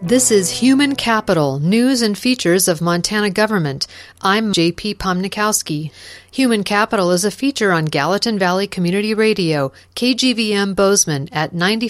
This is Human Capital, News and Features of Montana Government. I'm J.P. Pomnikowski. Human Capital is a feature on Gallatin Valley Community Radio, KGVM Bozeman at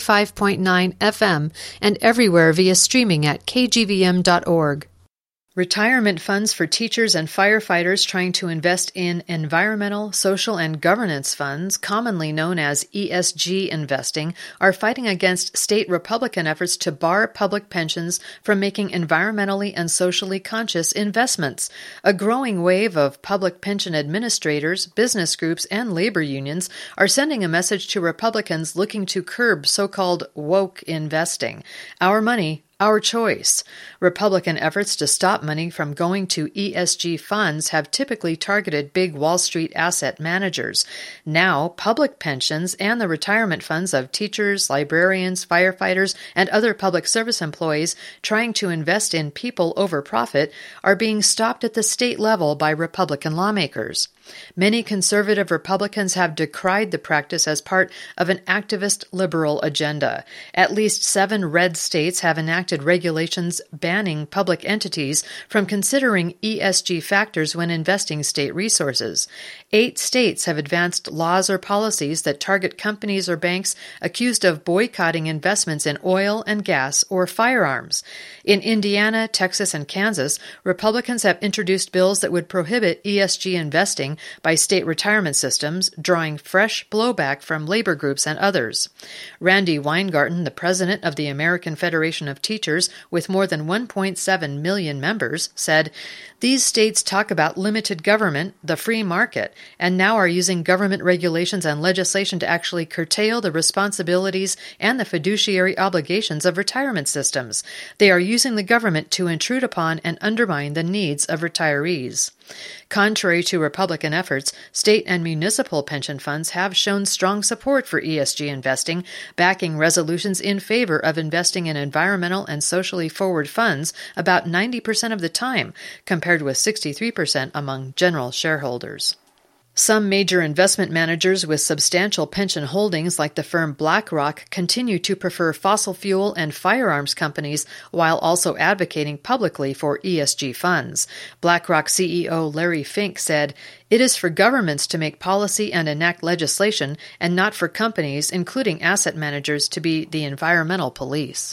95.9 FM and everywhere via streaming at kgvm.org. Retirement funds for teachers and firefighters trying to invest in environmental, social, and governance funds, commonly known as ESG investing, are fighting against state Republican efforts to bar public pensions from making environmentally and socially conscious investments. A growing wave of public pension administrators, business groups, and labor unions are sending a message to Republicans looking to curb so-called woke investing. Our money, our choice. Republican efforts to stop money from going to ESG funds have typically targeted big Wall Street asset managers. Now, public pensions and the retirement funds of teachers, librarians, firefighters, and other public service employees trying to invest in people over profit are being stopped at the state level by Republican lawmakers. Many conservative Republicans have decried the practice as part of an activist liberal agenda. At least 7 red states have enacted regulations banning public entities from considering ESG factors when investing state resources. 8 states have advanced laws or policies that target companies or banks accused of boycotting investments in oil and gas or firearms. In Indiana, Texas, and Kansas, Republicans have introduced bills that would prohibit ESG investing by state retirement systems, drawing fresh blowback from labor groups and others. Randy Weingarten, the president of the American Federation of Teachers with more than 1.7 million members, said, "These states talk about limited government, the free market, and now are using government regulations and legislation to actually curtail the responsibilities and the fiduciary obligations of retirement systems. They are using the government to intrude upon and undermine the needs of retirees." Contrary to Republican efforts, state and municipal pension funds have shown strong support for ESG investing, backing resolutions in favor of investing in environmental and socially forward funds about 90% of the time, compared with 63% among general shareholders. Some major investment managers with substantial pension holdings like the firm BlackRock continue to prefer fossil fuel and firearms companies while also advocating publicly for ESG funds. BlackRock CEO Larry Fink said, "It is for governments to make policy and enact legislation and not for companies, including asset managers, to be the environmental police."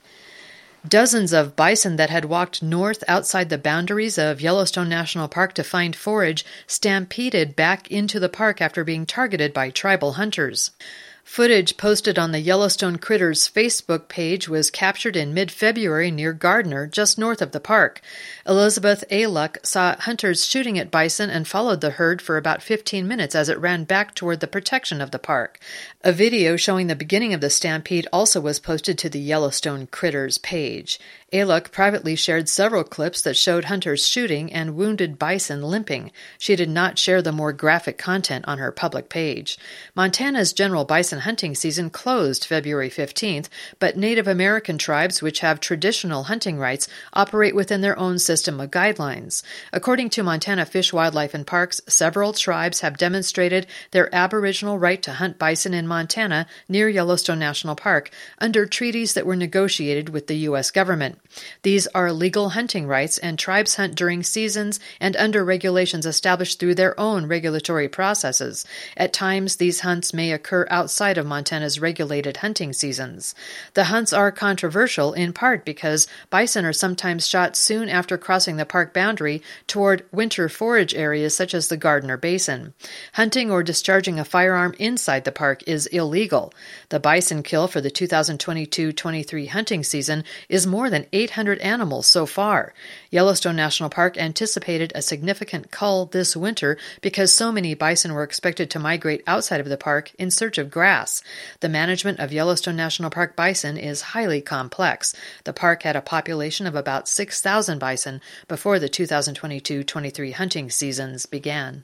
Dozens of bison that had walked north outside the boundaries of Yellowstone National Park to find forage stampeded back into the park after being targeted by tribal hunters. Footage posted on the Yellowstone Critters Facebook page was captured in mid-February near Gardner, just north of the park. Elizabeth A. Luck saw hunters shooting at bison and followed the herd for about 15 minutes as it ran back toward the protection of the park. A video showing the beginning of the stampede also was posted to the Yellowstone Critters page. Aluk privately shared several clips that showed hunters shooting and wounded bison limping. She did not share the more graphic content on her public page. Montana's general bison hunting season closed February 15th, but Native American tribes, which have traditional hunting rights, operate within their own system of guidelines. According to Montana Fish, Wildlife, and Parks, several tribes have demonstrated their aboriginal right to hunt bison in Montana near Yellowstone National Park under treaties that were negotiated with the U.S. government. These are legal hunting rights, and tribes hunt during seasons and under regulations established through their own regulatory processes. At times, these hunts may occur outside of Montana's regulated hunting seasons. The hunts are controversial in part because bison are sometimes shot soon after crossing the park boundary toward winter forage areas such as the Gardner Basin. Hunting or discharging a firearm inside the park is illegal. The bison kill for the 2022-23 hunting season is more than 800 animals so far. Yellowstone National Park anticipated a significant cull this winter because so many bison were expected to migrate outside of the park in search of grass. The management of Yellowstone National Park bison is highly complex. The park had a population of about 6,000 bison before the 2022-23 hunting seasons began.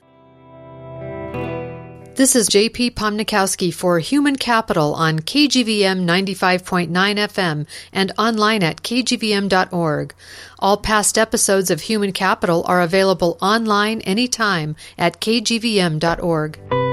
This is J.P. Pomnikowski for Human Capital on KGVM 95.9 FM and online at kgvm.org. All past episodes of Human Capital are available online anytime at kgvm.org.